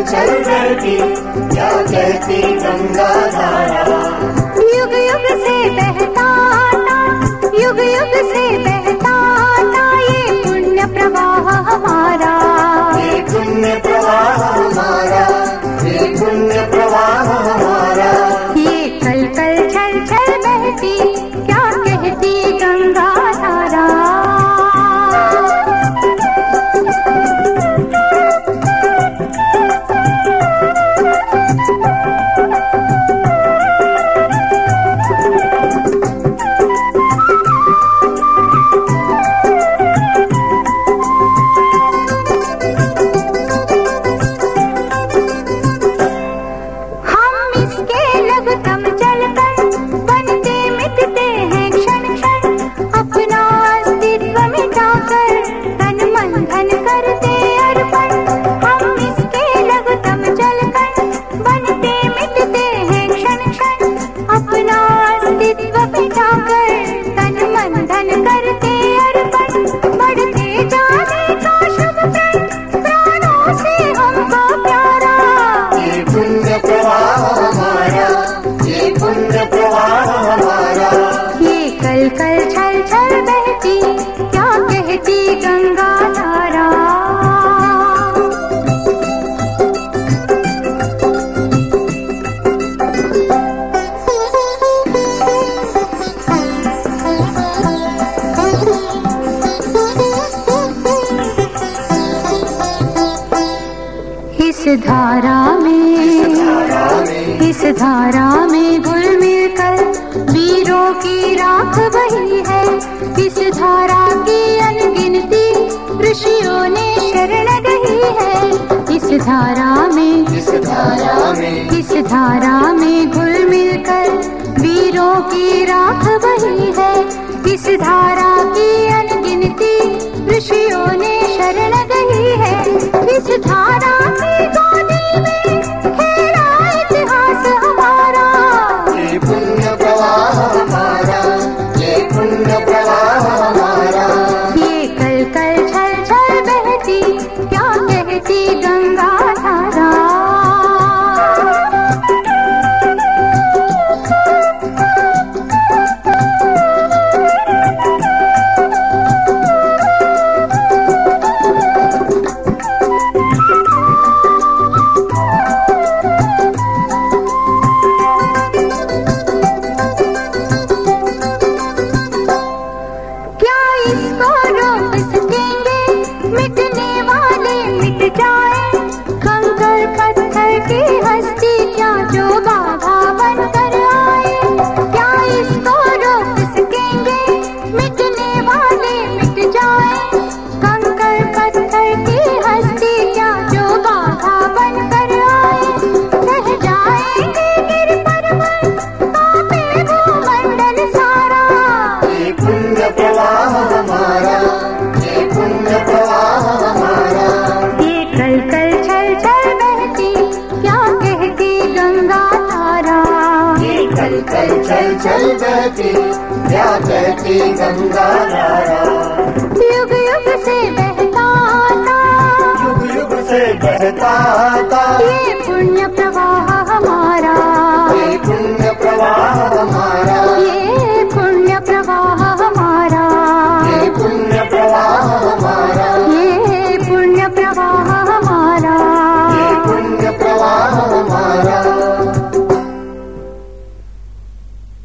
चल बहती क्या कहती गंगा धारा। युग युग से बहता आता, युग युग से बहता आता, ये पुण्य प्रवाह हमारा, ये पुण्य प्रवाह हमारा, ये पुण्य प्रवाह हमारा। ये कल कल छल छल बहती क्या कहती गंगा धारा। इस धारा में घुल मिलकर वीरों की राख बही है। इस धारा की अनगिनती ऋषियों ने शरण गई है। इस धारा में घुल मिलकर वीरों की राख बही है। इस धारा की अनगिनती ऋषियों ने शरण गई है। इस धारा की गोदी में खेला इतिहास हमारा, ये पुण्य प्रवाह हमारा, ये पुण्य प्रवाह हमारा। ये कल कल छल छल बहती क्या कहती गंगा धारा। चल चल बहती क्या कहती गंगा धारा। युग युग से